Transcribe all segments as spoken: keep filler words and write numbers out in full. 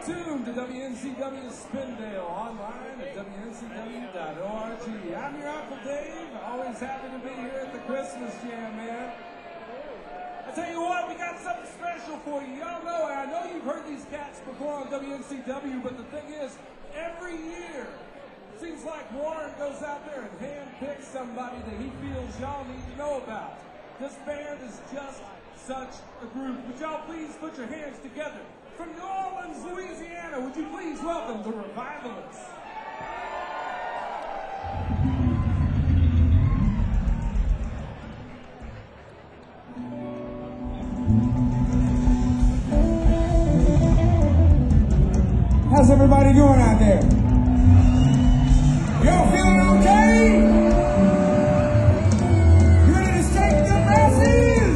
tuned to W N C W Spindale, online at W N C W dot org. I'm your Uncle Dave, always happy to be here at the Christmas Jam, man. I tell you what, we got something special for you. Y'all know, I know you've heard these cats before on W N C W, but the thing is, every year, it seems like Warren goes out there and handpicks somebody that he feels y'all need to know about. This band is just such a group. Would y'all please put your hands together? From New Orleans, Louisiana, would you please welcome the Revivalists? How's everybody doing out there? Y'all feeling okay? You ready to take the masses?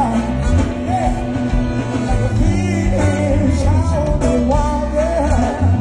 Yeah.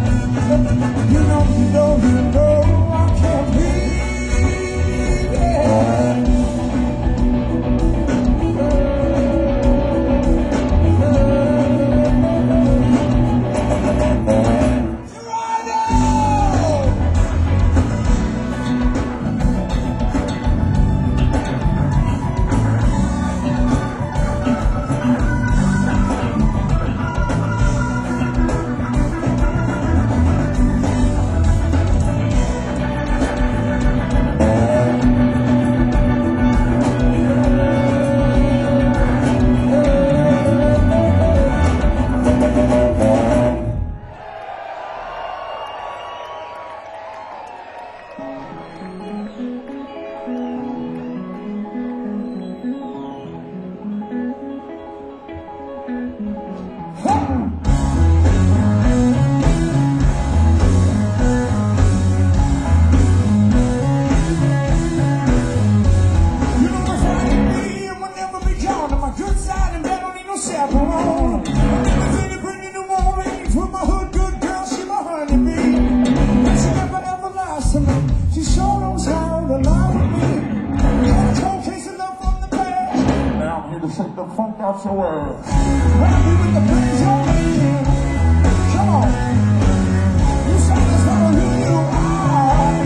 I'm here to shake the funk out your ass. Happy with the praise you're making. Come on. You satisfy who you are.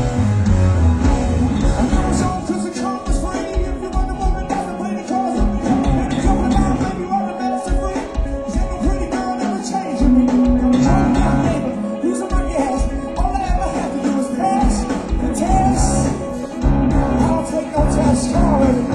And that was all because the car was free. If you want the woman, that's the way the car's up. And it's coming out, baby, you are the medicine free. Cause ain't no pretty girl never changing me. Now I'm trying out, baby, using my gas. All I ever have to do is pass the test. I don't take no test, come on, baby.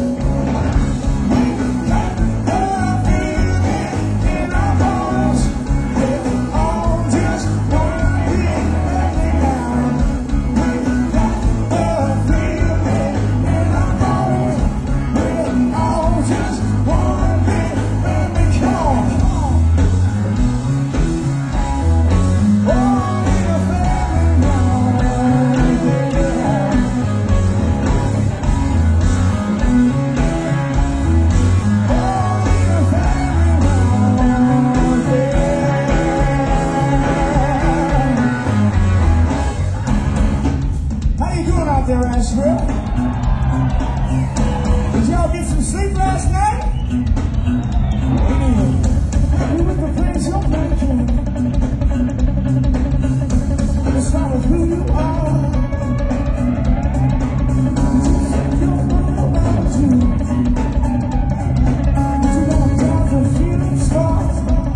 Did y'all get some sleep last night? We with the friends you're making. Let's start with who you are. You're about you. You don't have to feel it start.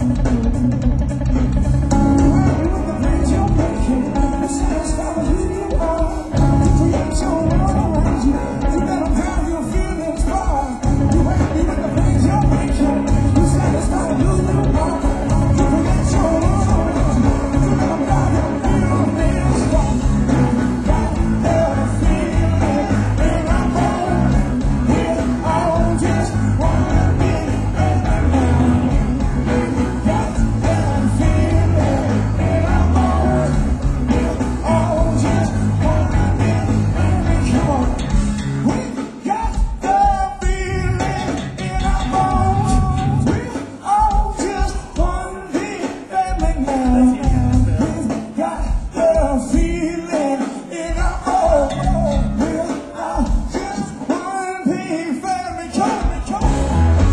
We with the friends you're making. Let's start with who you are. You create your world around you. You let them have your feelings far. You happy with the things you're making. You satisfy who you are. You create your world around you. You let them have your feelings far. Got the feeling in our bones. We all just wanna be around. Got the feeling in our bones. We all just wanna be around. Come on. We got the feeling in our bones. We all just wanna be family now. We got the feeling in our bones. We all just wanna be family. Come on, come on.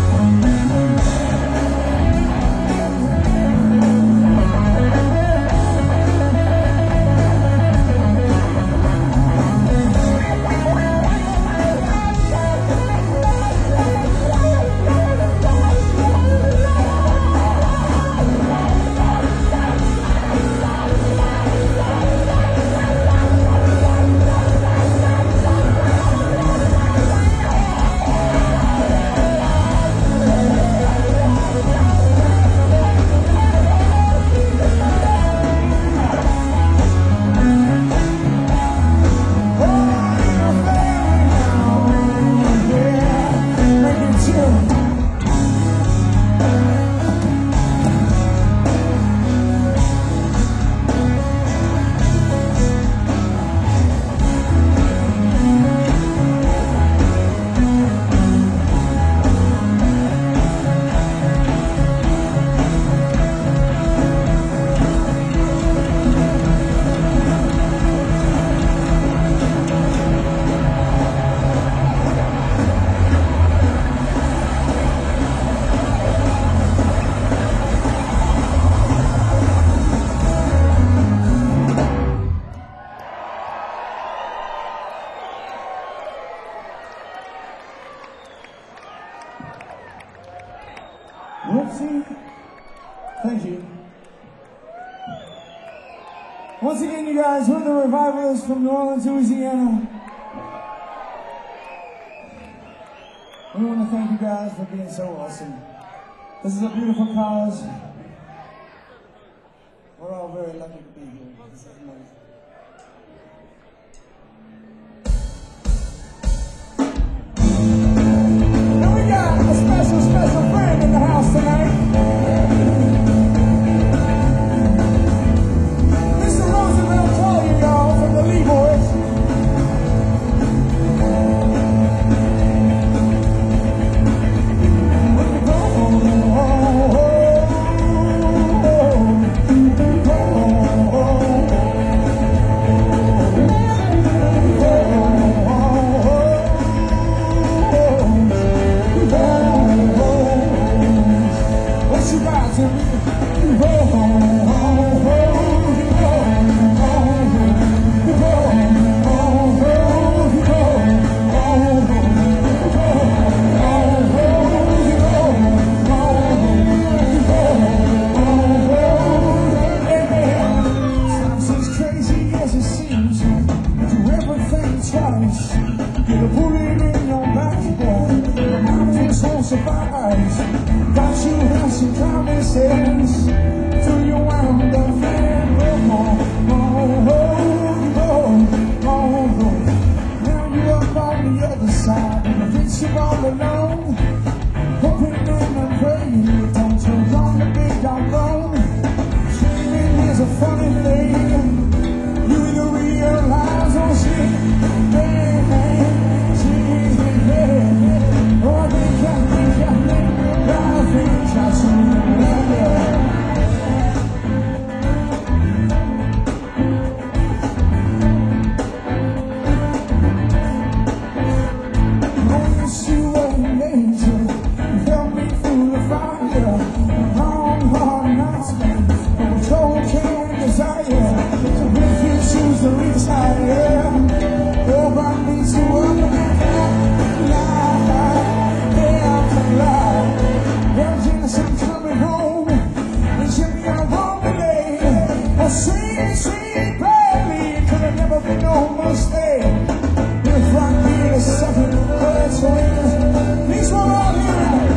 Whoopsie. Thank you. Once again, you guys, we're the Revivalists from New Orleans, Louisiana. We want to thank you guys for being so awesome. This is a beautiful cause. We're all very lucky to be here. This is amazing. And we got a special, special friend in the house tonight. Mister Roosevelt Collier, y'all, from the Lee Boys. When we go home, home, home, home, home. surprise. Got you have some common sense. Do you want the fan? Come on, oh, oh, oh, oh, oh. Now you up on the other side, and I think you're all alone. Hoping and praying, don't you want to be down low? Dreaming is a funny thing. You either realize or see, hey, hey, see, hey, oh, I think I think I think I think I see, yeah, yeah. I wish you were an angel. Help me through the fire. Long, hard nights, man. Control can't desire. So if you choose to reach higher, oh, I need to up and lie. Yeah, I'm alive. There's innocent coming home. And Jimmy, I won't delay. Oh, sweet, sweet baby, could have never been no mistake. If I need a second, let's win. Please roll on here.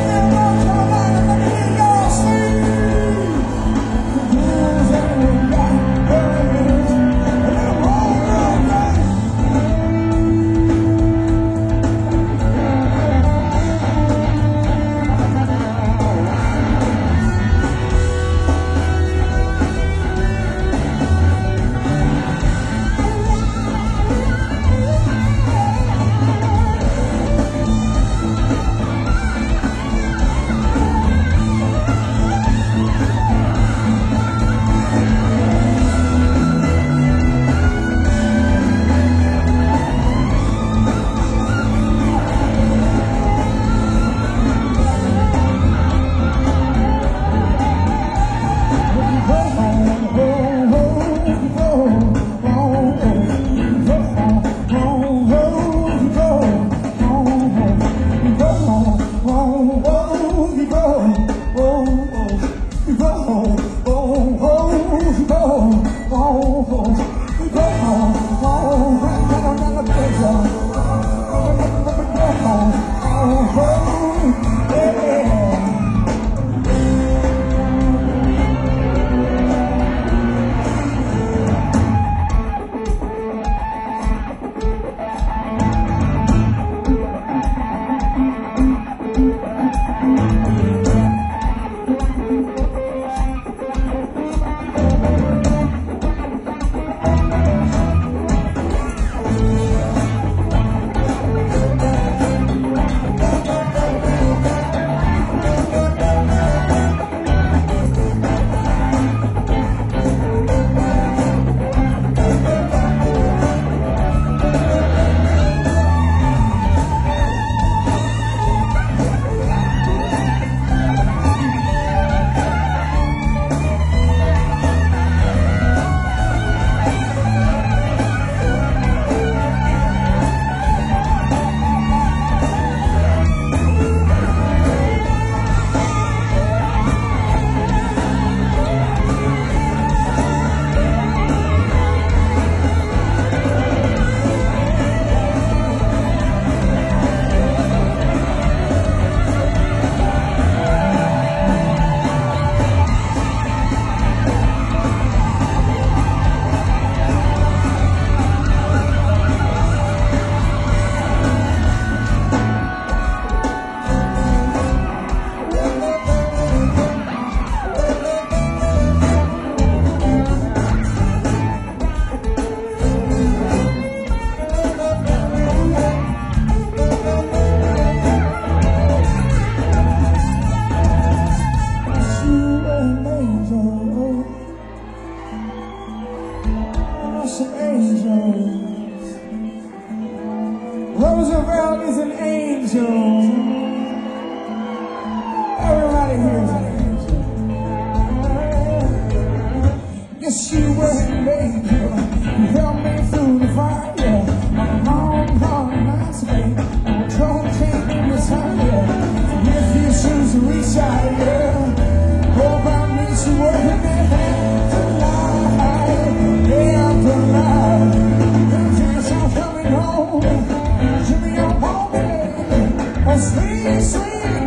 Roosevelt is an angel. Everybody here is an angel. Yes, you were an angel. You held me through the fire. On a long, long night's babe. Control can't be decided. If you choose to reach out, yeah. Hope I meet you working that hand tonight. Yeah, I'm tonight. There's I'm coming home. Jimmy, I'm home. Oh, sweet, sweet.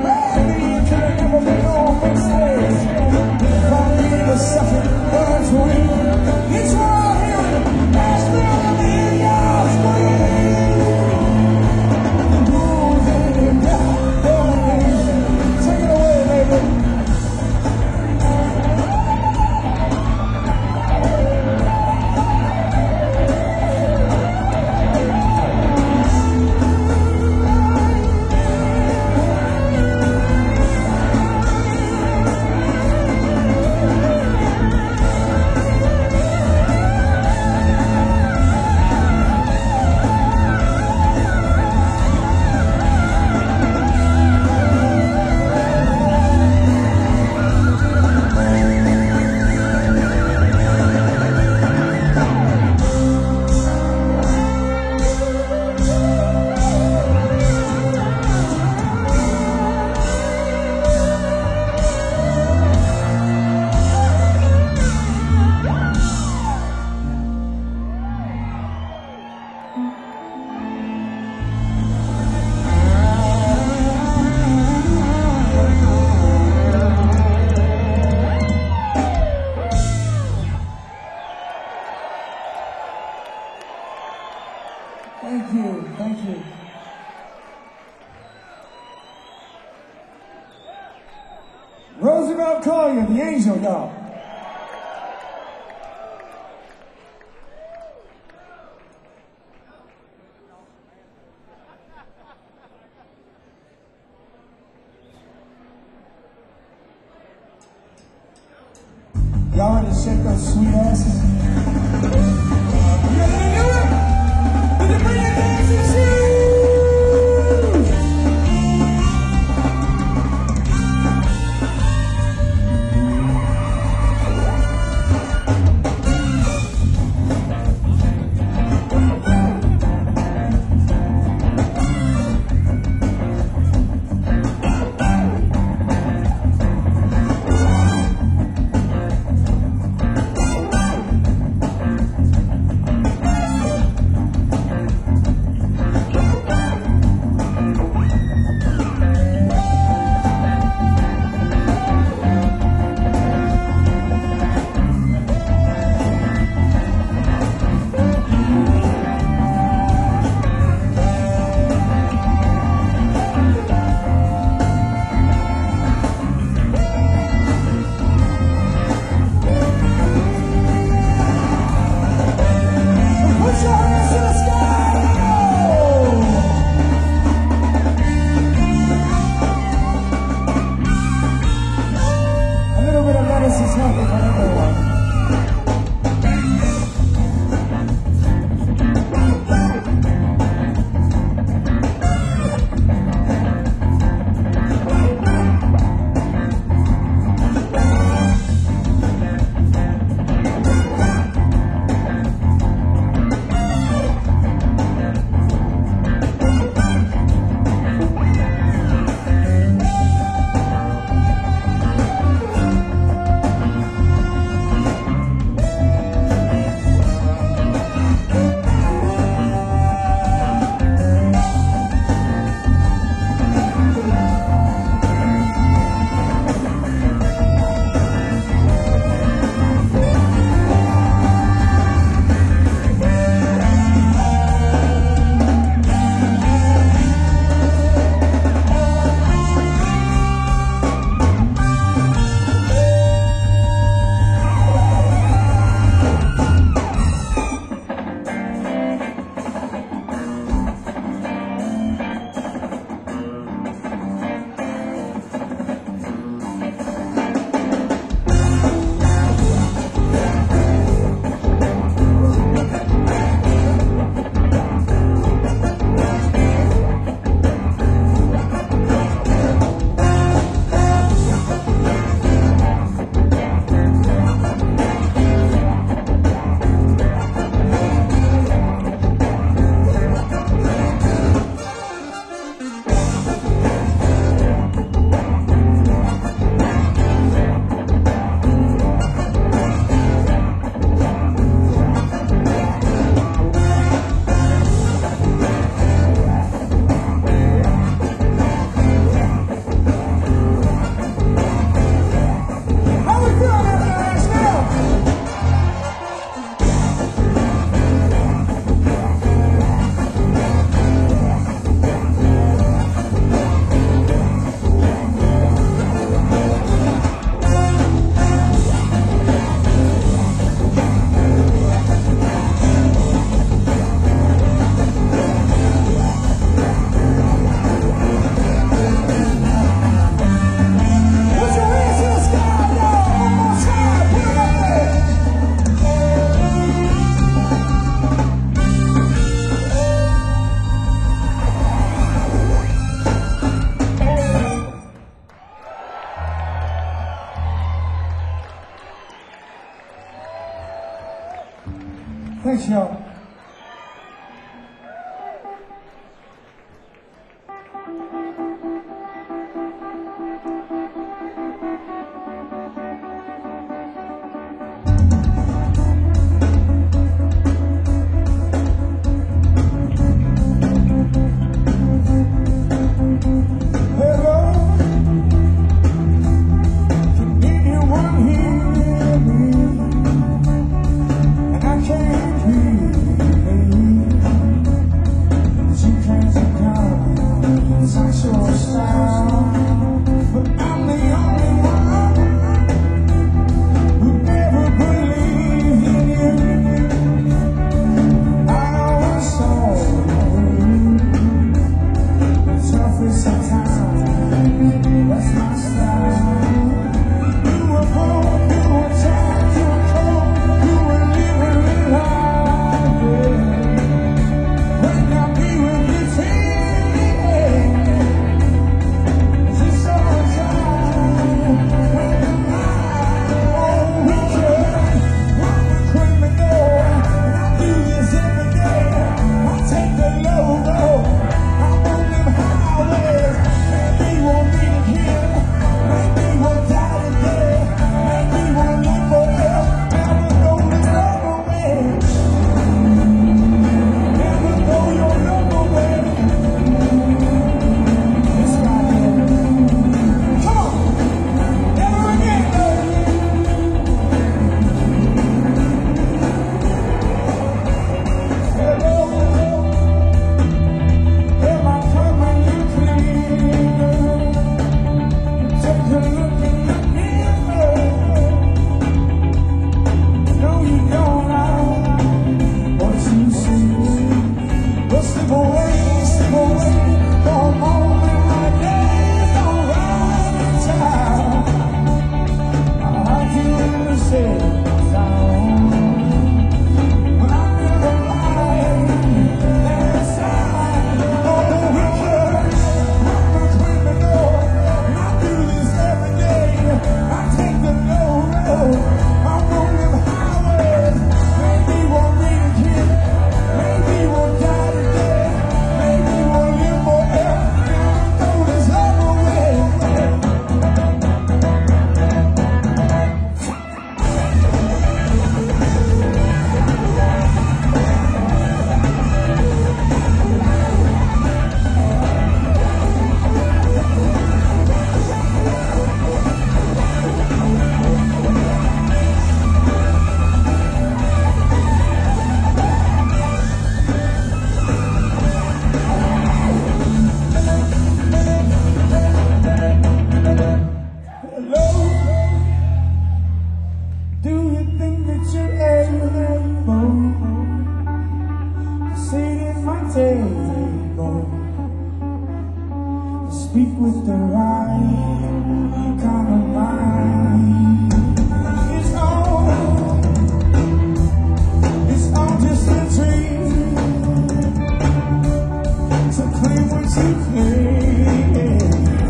Roosevelt Collier, the angel, y'all. Y'all ready to shake those sweet asses? You ready to do it? Did you bring your dancing shoes? Thanks, y'all. Anyone hear me? And I can't hear. That's my style. You were broke, you were tired, you were cold, you were living it hard, yeah. When I be with you, it's the summertime. When I'm out, we can. I'm a criminal, and I do this every day. I take the low road, I'm on them highways. Maybe we'll meet again, maybe we'll die today, maybe we'll live forever. Never know the other way, never know your other way. It's right here. Come on, never again, baby. Hello, am I coming in clear? Take a look in the mirror. No, you don't like what you see. Well, slip away, slip away for a moment like days don't run in time. I'll do the same sound. But I never lied last time. Oh, we could. I'm a criminal, and I do this every day. I take the low road, I'm on them highways. Maybe we'll meet again, maybe we'll die today, maybe we'll live forever. Never know this other way. Hello, do you think that you're able to sit at my table, to speak with the right kind of mind? It's all, it's all just a dream to claim what you claim.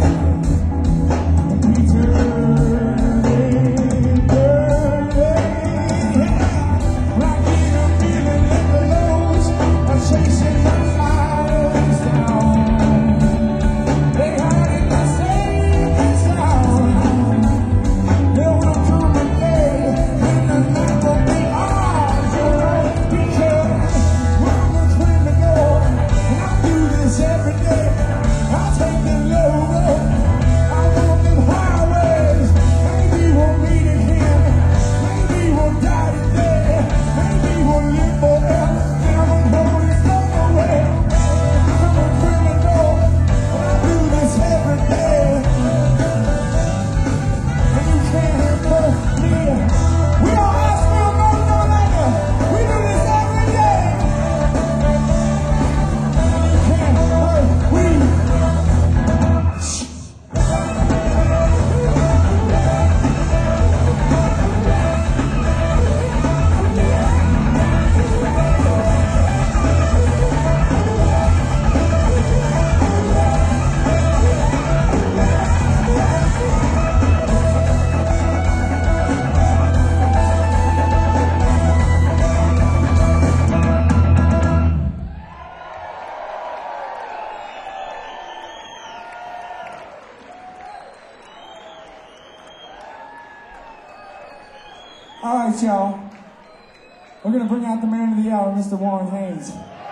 Chasing my eyes down, they hide in the same sound. There will come a day when the night will be ours, you know, because I'm a criminal, and I do this every day. I take the low road, I'm on them highways. Maybe we'll meet again, maybe we'll die today, maybe we'll live forever. Never know this other way. I'm a criminal, and I do this every day. And you can't hurt me. We don't ask for no no longer. We do this every day. And you can't hurt me. All right, y'all. We're gonna bring out the man of the hour, Mister Warren Haynes.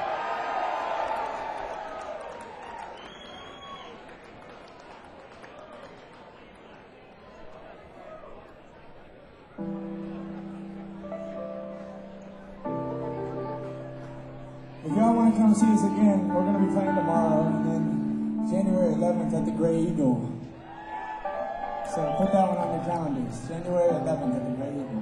If y'all want to come see us again, we're gonna be playing tomorrow, and then January eleventh at the Grey Eagle. So put that one on your calendars. January eleventh at the Grey Eagle.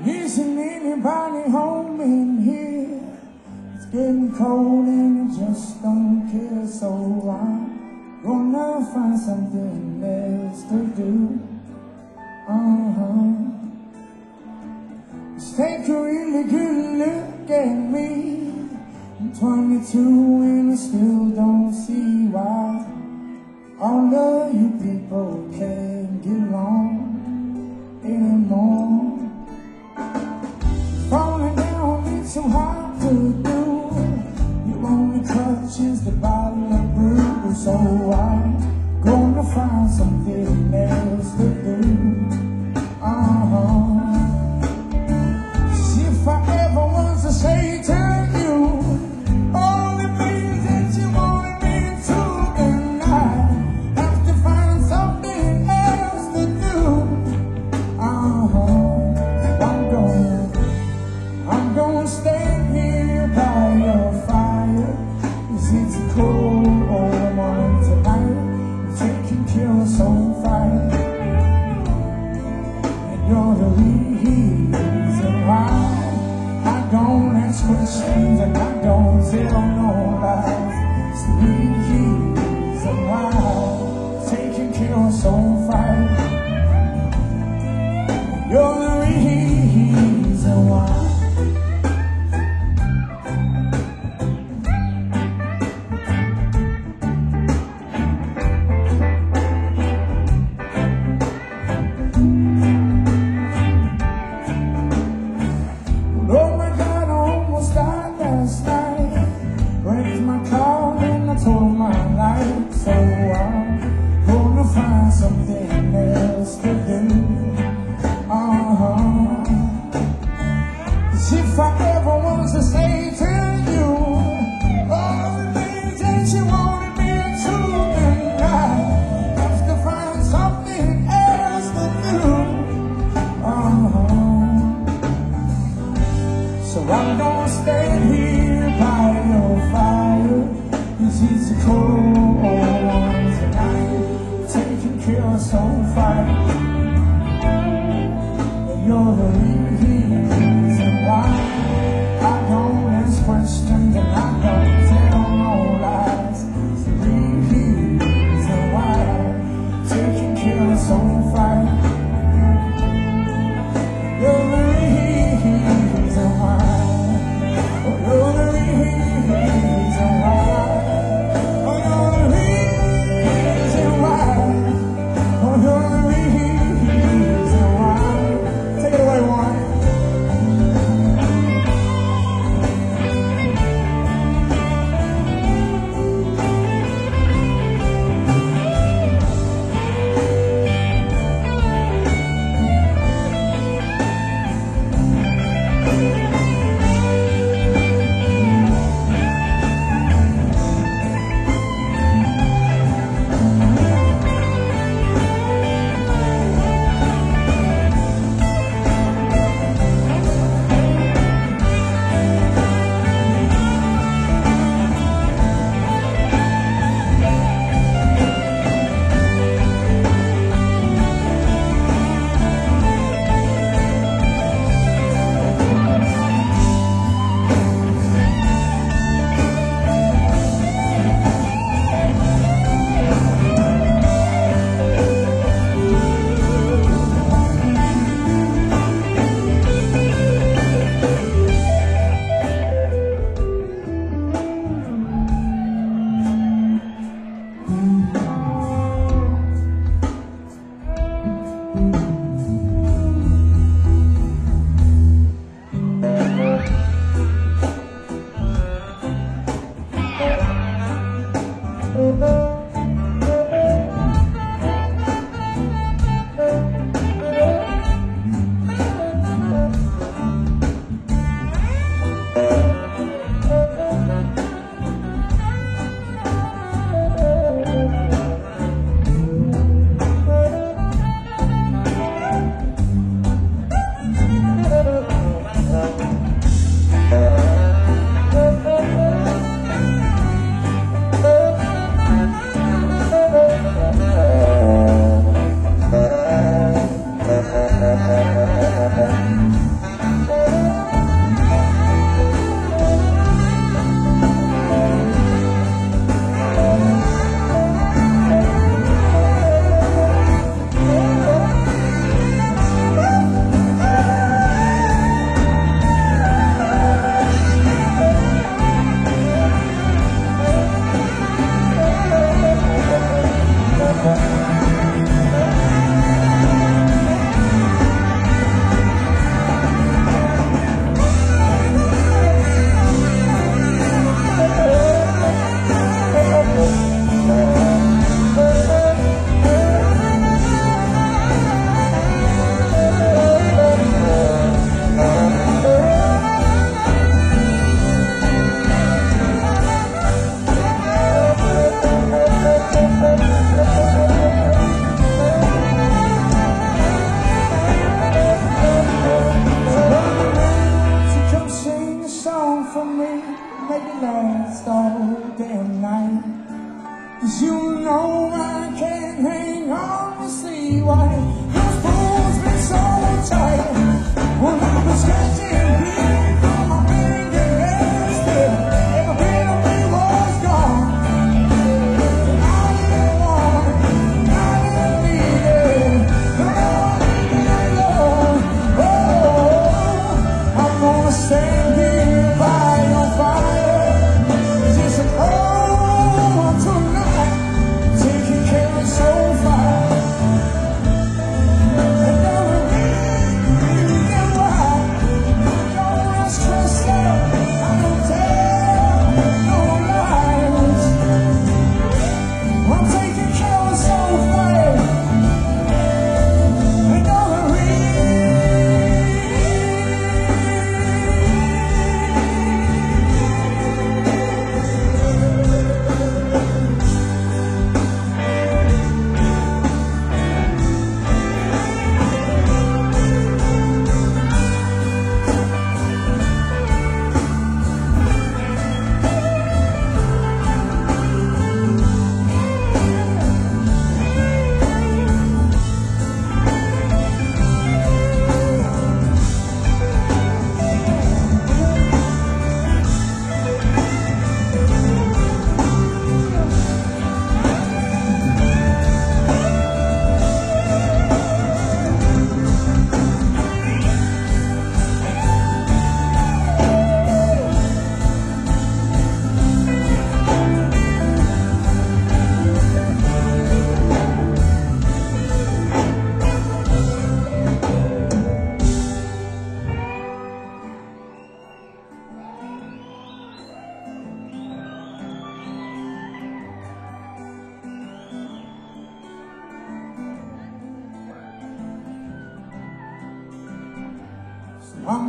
Isn't anybody home in here? It's getting cold and I just don't care, so I'm gonna find something else to do. Uh-huh. Just take a really good look at me. I'm twenty-two and I still don't see why all of you people can't get along anymore. Falling down, it's so hard to do. Your only crutch is the bottle of brew. So I'm gonna find something else to do. Uh-huh. See, if I ever was to say to you all the things that you wanted me to, then I have to find something else to do. Uh-huh. I'm gonna I'm gonna stay here by your fire, 'cause it's a cold old one tonight. I'm taking care of some fire, and you're the reason why I don't ask questions and I don't tell no lies. It's the reason why I'm taking care of some fire, and you're the reason why. Oh my God, I almost died last night. Wrecked my car and I tore my life. So I'm gonna find something else to do. Uh-huh. 'Cause if I ever was to say to you all the things that you wanted me to, then I have to find something else to do. Uh-huh. So I'm gonna stay here by your fire, 'cause it's a cold one tonight. Taking care of some fire, and you're the reason why I don't ask questions and I don't tell no lies. It's the reason why taking care of some fire. You're the reason why.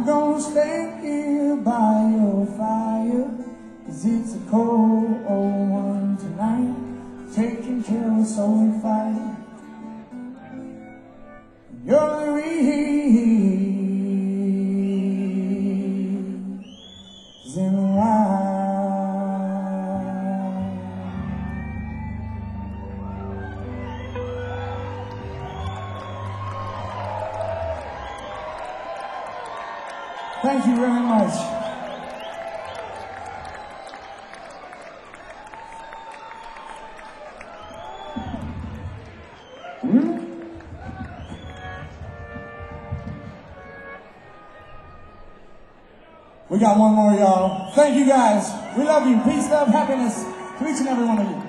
I'm gonna stay here by your fire, 'cause it's a cold old one tonight, taking care of soul fire. You're the reason why. Thank you very much. Hmm? We got one more, y'all. Thank you guys. We love you. Peace, love, happiness to each and every one of you.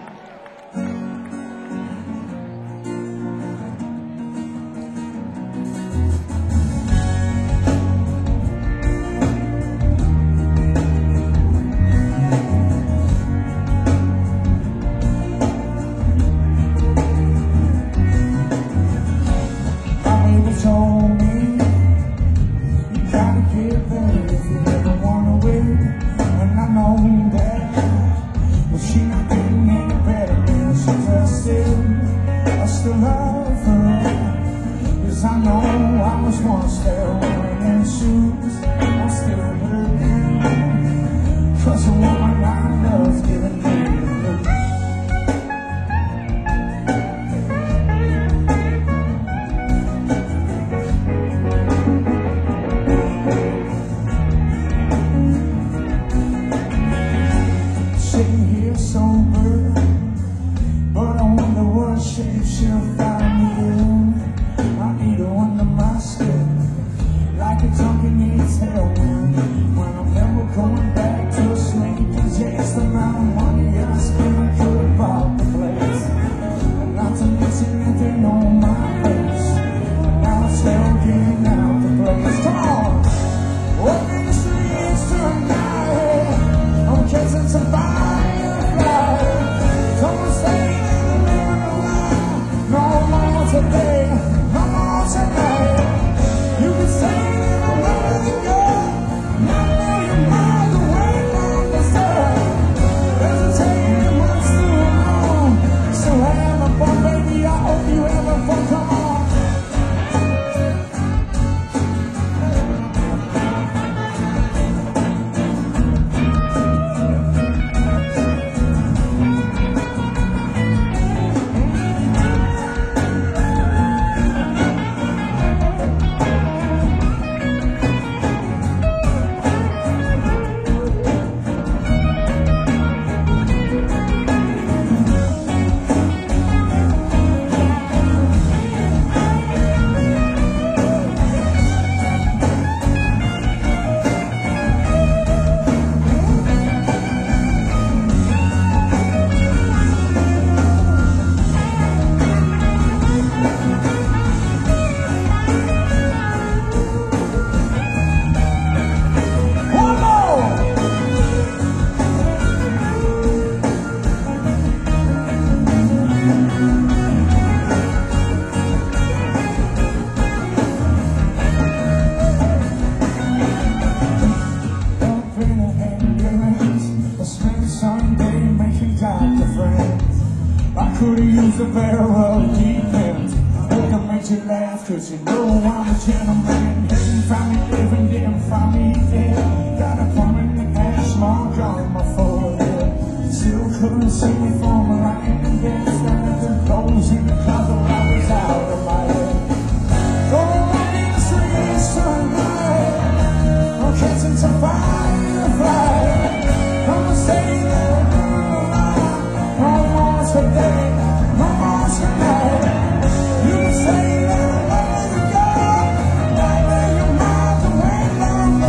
Use a pair of defense. Hope to make you laugh, 'cause you know I'm a gentleman. Didn't find me living, didn't find me dead. Got a permanent hash mark on my forehead. Still couldn't see me from lying in bed. Standing too close in the closet, I was out of my head. Gonna walk in the streets tonight. I'm catching some fireflies. Gonna stay there almost a day. You say that I let you go, I lay your miles away from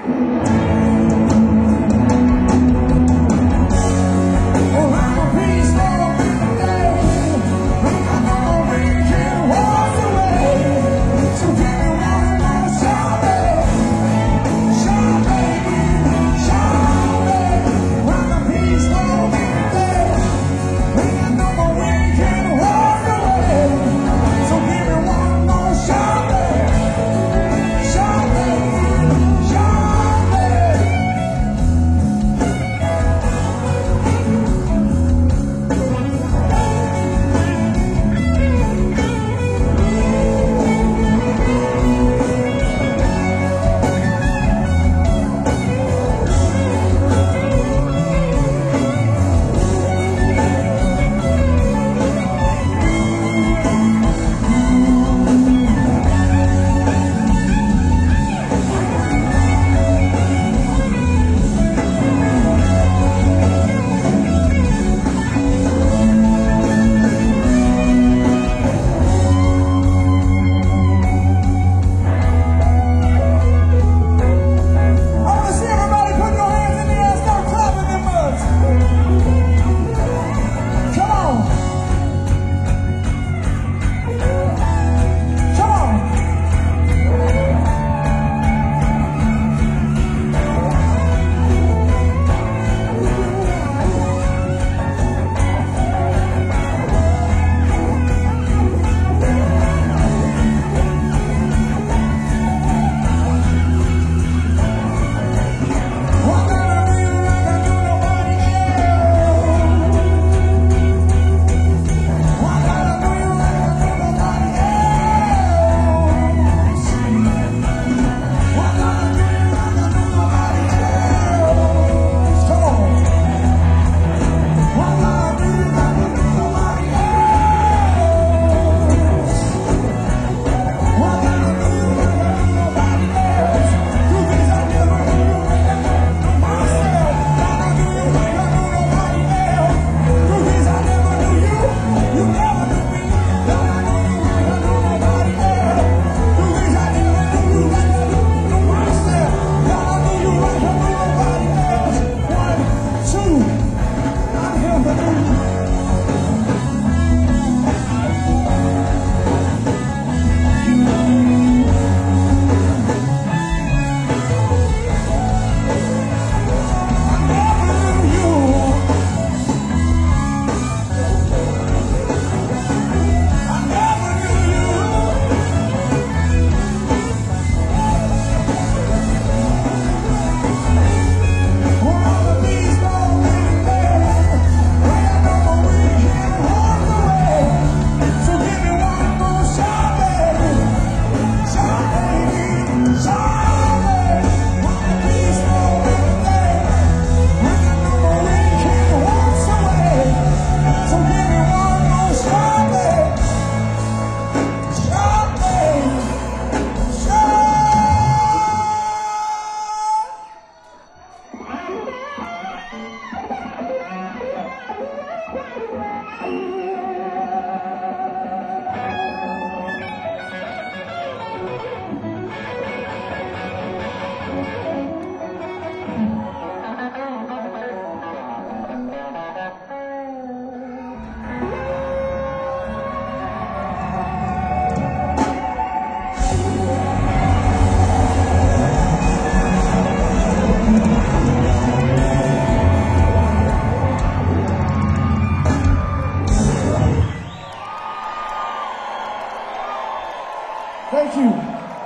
Thank you.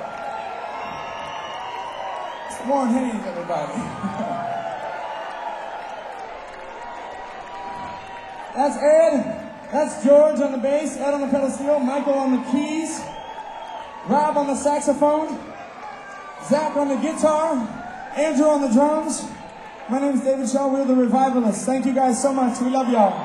It's Warren Haynes, everybody. That's Ed. That's George on the bass, Ed on the pedal steel, Michael on the keys, Rob on the saxophone, Zach on the guitar, Andrew on the drums. My name is David Shaw. We're the Revivalists. Thank you guys so much. We love y'all.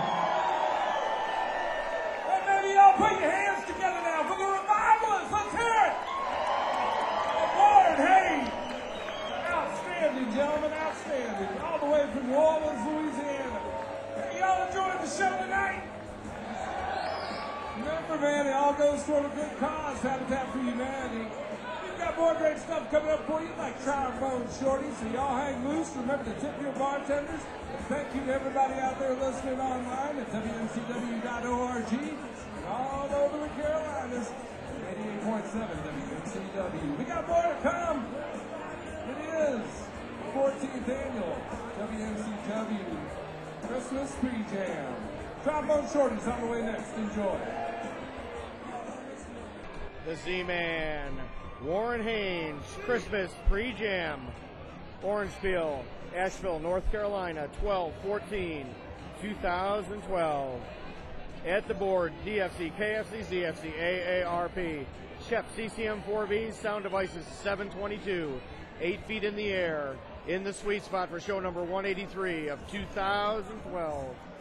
Hey, maybe y'all put your hands together now for the Revivalists. Let's hear it. Warren Haynes. Outstanding, gentlemen. Outstanding. All the way from New Orleans, Louisiana. Hey, y'all enjoyed the show tonight? Remember, man, it all goes toward a good cause. Habitat for Humanity. got more great stuff coming up for you, like Trombone Shorty, so y'all hang loose. Remember to tip your bartenders. And thank you to everybody out there listening online at W N C W dot org and all over the Carolinas. eighty-eight point seven W N C W. We got more to come. It is the fourteenth annual W N C W Christmas Pre-Jam. Trombone Shorty's on the way next. Enjoy. The Z-Man, Warren Haynes, Christmas Pre-Jam, Orangeville, Asheville, North Carolina, twelve fourteen two thousand twelve. At the board, D F C, K F C, Z F C, A A R P, Shep C C M four B, sound devices seven twenty-two, eight feet in the air, in the sweet spot for show number one eighty-three of two thousand twelve.